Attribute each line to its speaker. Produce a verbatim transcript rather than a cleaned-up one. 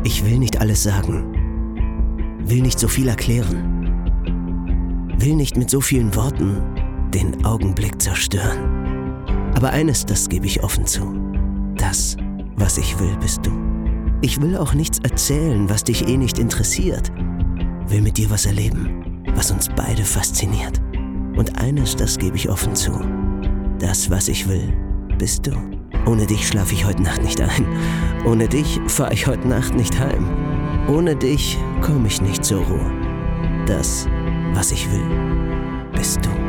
Speaker 1: Ich will nicht alles sagen, will nicht so viel erklären, will nicht mit so vielen Worten den Augenblick zerstören. Aber eines, das gebe ich offen zu: Das, was ich will, bist du. Ich will auch nichts erzählen, was dich eh nicht interessiert. Will mit dir was erleben, was uns beide fasziniert. Und eines, das gebe ich offen zu: Das, was ich will, bist du. Ohne dich schlafe ich heute Nacht nicht ein. Ohne dich fahre ich heute Nacht nicht heim. Ohne dich komme ich nicht zur Ruhe. Das, was ich will, bist du.